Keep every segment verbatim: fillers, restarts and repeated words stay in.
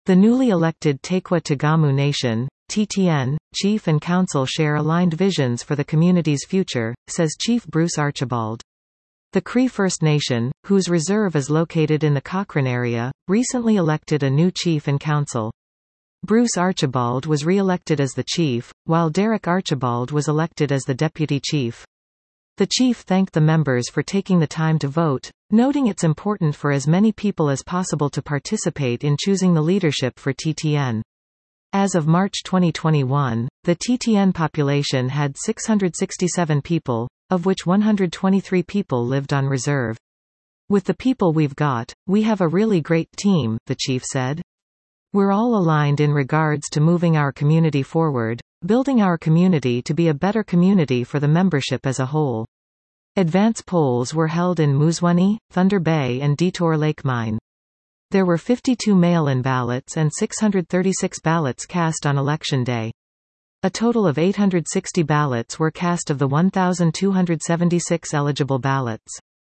The newly elected Tekwa Tagamu Nation, T T N, Chief and Council share aligned visions for the community's future, says Chief Bruce Archibald. The Cree First Nation, whose reserve is located in the Cochrane area, recently elected a new chief and council. Bruce Archibald was re-elected as the chief, while Derek Archibald was elected as the deputy chief. The chief thanked the members for taking the time to vote, noting it's important for as many people as possible to participate in choosing the leadership for T T N. As of March twenty twenty-one, the T T N population had six hundred sixty-seven people, of which one hundred twenty-three people lived on reserve. With the people we've got, we have a really great team, the chief said. We're all aligned in regards to moving our community forward, building our community to be a better community for the membership as a whole. Advance polls were held in Moosonee, Thunder Bay and Detour Lake Mine. There were fifty-two mail-in ballots and six hundred thirty-six ballots cast on Election Day. A total of eight hundred sixty ballots were cast of the one thousand two hundred seventy-six eligible ballots.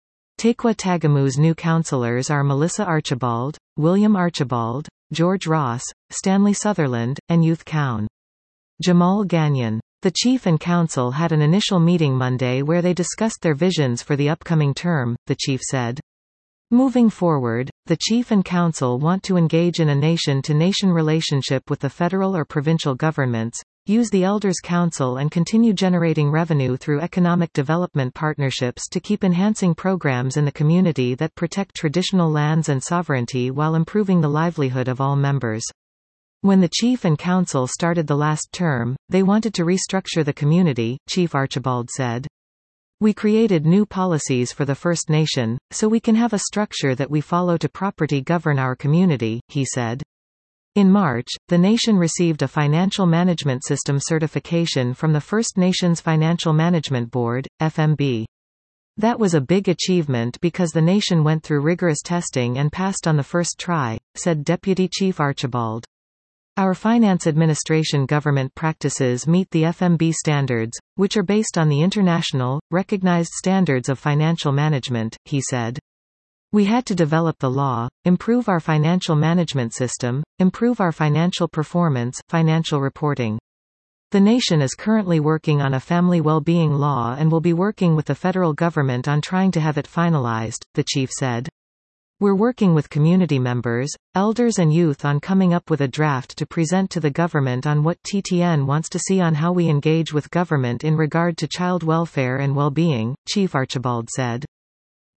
Tekwa Tagamu's new councillors are Melissa Archibald, William Archibald, George Ross, Stanley Sutherland, and Youth Cowan. Jamal Gagnon. The chief and council had an initial meeting Monday where they discussed their visions for the upcoming term, the chief said. Moving forward, the chief and council want to engage in a nation-to-nation relationship with the federal or provincial governments, use the Elders' Council and continue generating revenue through economic development partnerships to keep enhancing programs in the community that protect traditional lands and sovereignty while improving the livelihood of all members. When the chief and council started the last term, they wanted to restructure the community, Chief Archibald said. We created new policies for the First Nation, so we can have a structure that we follow to properly govern our community, he said. In March, the nation received a Financial Management System certification from the First Nations Financial Management Board, F M B. That was a big achievement because the nation went through rigorous testing and passed on the first try, said Deputy Chief Archibald. Our finance administration government practices meet the F M B standards, which are based on the international, recognized standards of financial management, he said. We had to develop the law, improve our financial management system, improve our financial performance, financial reporting. The nation is currently working on a family well-being law and will be working with the federal government on trying to have it finalized, the chief said. We're working with community members, elders and youth on coming up with a draft to present to the government on what T T N wants to see on how we engage with government in regard to child welfare and well-being, Chief Archibald said.